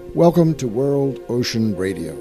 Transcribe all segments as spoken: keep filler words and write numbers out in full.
Welcome to World Ocean Radio.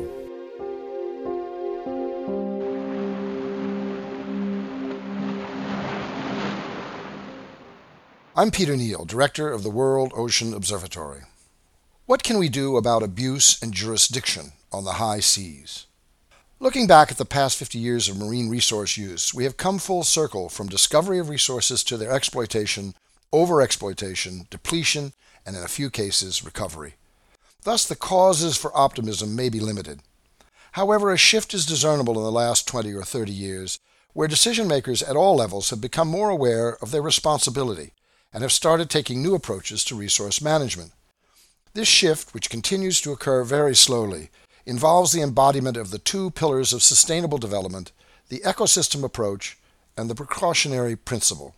I'm Peter Neal, Director of the World Ocean Observatory. What can we do about abuse and jurisdiction on the high seas? Looking back at the past fifty years of marine resource use, we have come full circle from discovery of resources to their exploitation, overexploitation, depletion, and in a few cases, recovery. Thus, the causes for optimism may be limited. However, a shift is discernible in the last twenty or thirty years, where decision-makers at all levels have become more aware of their responsibility and have started taking new approaches to resource management. This shift, which continues to occur very slowly, involves the embodiment of the two pillars of sustainable development, the ecosystem approach and the precautionary principle.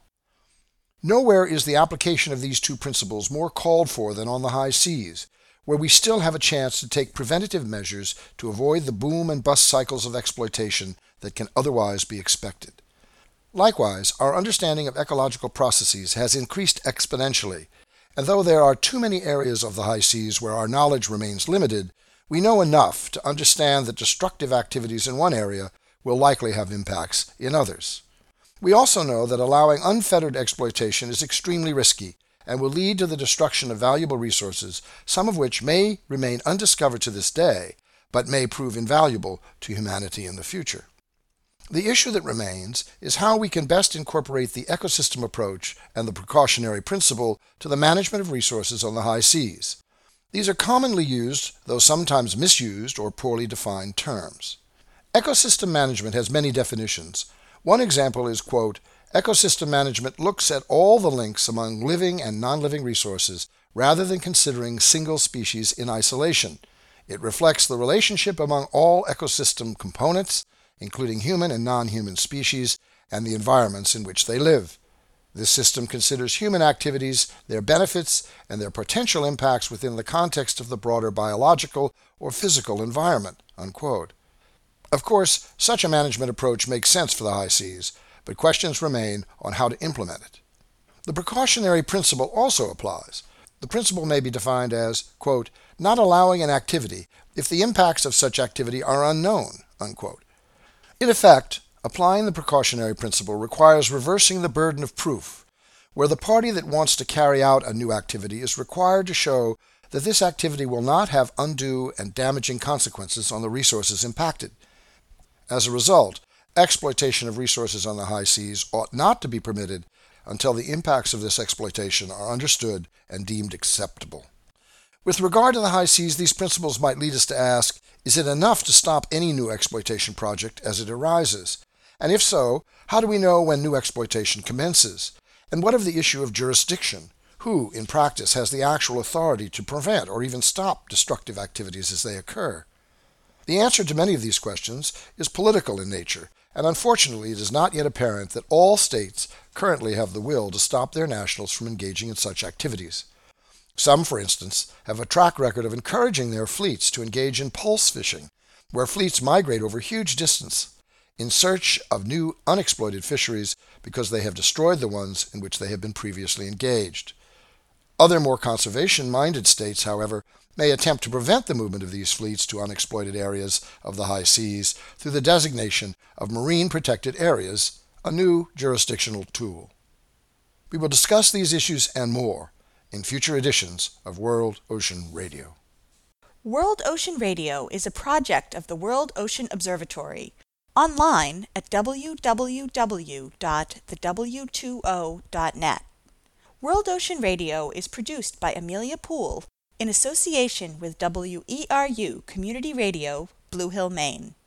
Nowhere is the application of these two principles more called for than on the high seas, where we still have a chance to take preventative measures to avoid the boom and bust cycles of exploitation that can otherwise be expected. Likewise, our understanding of ecological processes has increased exponentially, and though there are too many areas of the high seas where our knowledge remains limited, we know enough to understand that destructive activities in one area will likely have impacts in others. We also know that allowing unfettered exploitation is extremely risky and will lead to the destruction of valuable resources, some of which may remain undiscovered to this day, but may prove invaluable to humanity in the future. The issue that remains is how we can best incorporate the ecosystem approach and the precautionary principle to the management of resources on the high seas. These are commonly used, though sometimes misused or poorly defined terms. Ecosystem management has many definitions. One example is, quote, ecosystem management looks at all the links among living and non-living resources rather than considering single species in isolation. It reflects the relationship among all ecosystem components, including human and non-human species, and the environments in which they live. This system considers human activities, their benefits, and their potential impacts within the context of the broader biological or physical environment, unquote. Of course, such a management approach makes sense for the high seas, but questions remain on how to implement it. The precautionary principle also applies. The principle may be defined as, quote, not allowing an activity if the impacts of such activity are unknown, unquote. In effect, applying the precautionary principle requires reversing the burden of proof, where the party that wants to carry out a new activity is required to show that this activity will not have undue and damaging consequences on the resources impacted. As a result, exploitation of resources on the high seas ought not to be permitted until the impacts of this exploitation are understood and deemed acceptable. With regard to the high seas, these principles might lead us to ask, is it enough to stop any new exploitation project as it arises? And if so, how do we know when new exploitation commences? And what of the issue of jurisdiction? Who, in practice, has the actual authority to prevent or even stop destructive activities as they occur? The answer to many of these questions is political in nature, and unfortunately it is not yet apparent that all states currently have the will to stop their nationals from engaging in such activities. Some, for instance, have a track record of encouraging their fleets to engage in pulse fishing, where fleets migrate over huge distance in search of new unexploited fisheries because they have destroyed the ones in which they have been previously engaged. Other more conservation-minded states, however, may attempt to prevent the movement of these fleets to unexploited areas of the high seas through the designation of marine protected areas, a new jurisdictional tool. We will discuss these issues and more in future editions of World Ocean Radio. World Ocean Radio is a project of the World Ocean Observatory, online at w w w dot the w two o dot net. World Ocean Radio is produced by Amelia Poole in association with W E R U Community Radio, Blue Hill, Maine.